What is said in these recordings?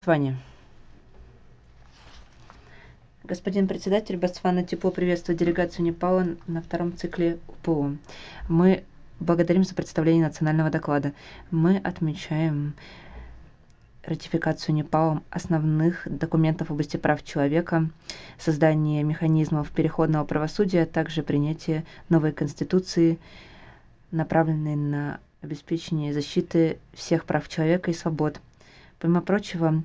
Ботсване. Господин председатель, Ботсвана тепло приветствует делегацию Непала на втором цикле УПО. Мы благодарим за представление национального доклада. Мы отмечаем ратификацию Непалом основных документов в области прав человека, создание механизмов переходного правосудия, а также принятие новой конституции, направленной на обеспечение защиты всех прав человека и свобод. Помимо прочего,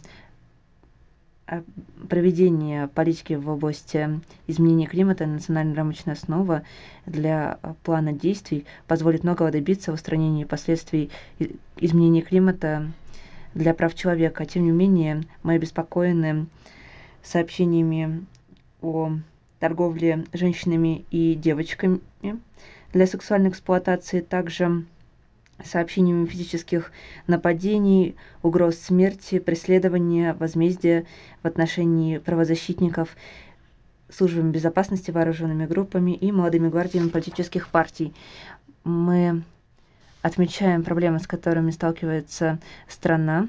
проведение политики в области изменения климата и национальная рамочная основа для плана действий позволит многого добиться в устранении последствий изменения климата для прав человека. Тем не менее, мы обеспокоены сообщениями о торговле женщинами и девочками для сексуальной эксплуатации, также сообщениями физических нападений, угроз смерти, преследования, возмездия в отношении правозащитников, службами безопасности, вооруженными группами и молодыми гвардиями политических партий. Мы отмечаем проблемы, с которыми сталкивается страна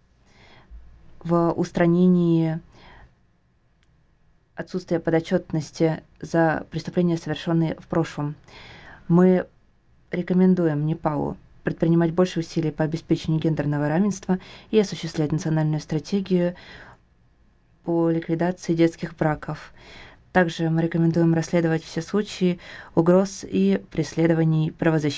в устранении отсутствия подотчетности за преступления, совершенные в прошлом. Мы рекомендуем Непалу предпринимать больше усилий по обеспечению гендерного равенства и осуществлять национальную стратегию по ликвидации детских браков. Также мы рекомендуем расследовать все случаи угроз и преследований правозащитников.